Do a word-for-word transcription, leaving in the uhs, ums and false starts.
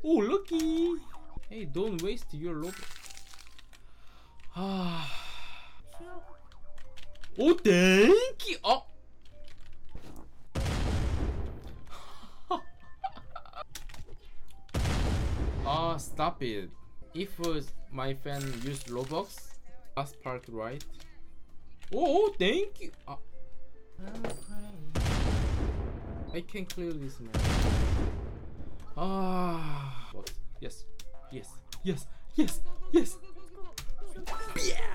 Oh, lucky. Hey, don't waste your Robux. Ah. Oh, thank you. Oh. Ah, stop it. If uh, my fan used Robux, last part, right? Oh, thank you. Ah. I can clear this man. Ah. What? Yes. Yes. Yes. Yes. Yes. Yeah.